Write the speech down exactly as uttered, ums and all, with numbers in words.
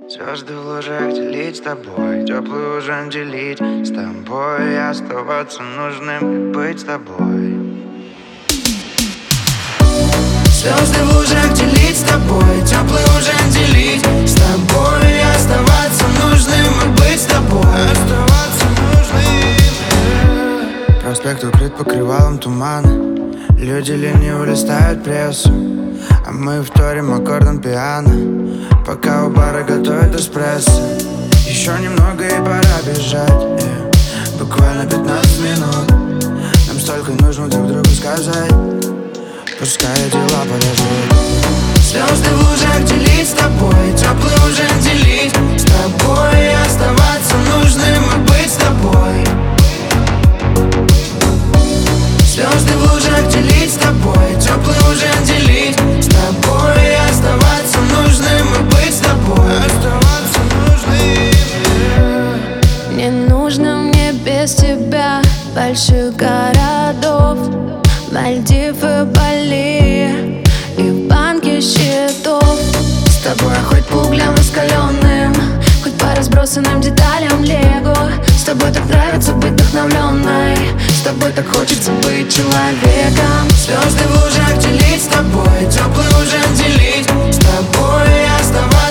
Звезды в лужах делить с тобой, теплый ужин делить с тобой, оставаться нужным и быть с тобой. Звезды в лужах делить с тобой, теплый ужин делить с тобой, оставаться нужным и быть с тобой. Оставаться нужным. Проспект укрыт покрывалом тумана, люди лениво листают прессу, а мы вторим аккордом пиано, пока у бара готовят эспрессо. Еще немного и пора бежать, yeah. Буквально пятнадцать минут. Нам столько нужно друг другу сказать, пускай дела подождут. Звезды в лужах делить с тобой, теплый ужин делить с тобой, оставаться нужным и быть с тобой. Звезды в лужах делить с тобой, теплый ужин делить с тобой, оставаться нужным и быть с тобой. Оставаться нужным. Не нужно мне без тебя больших городов, Мальдивы, Бали и в банке счетов. С тобой хоть по углям раскаленным, хоть по разбросанным деталям лего. С тобой так нравится быть вдохновленной, с тобой так хочется быть человеком. Звезды в лужах делить с тобой, теплый ужин делить с тобой, оставаться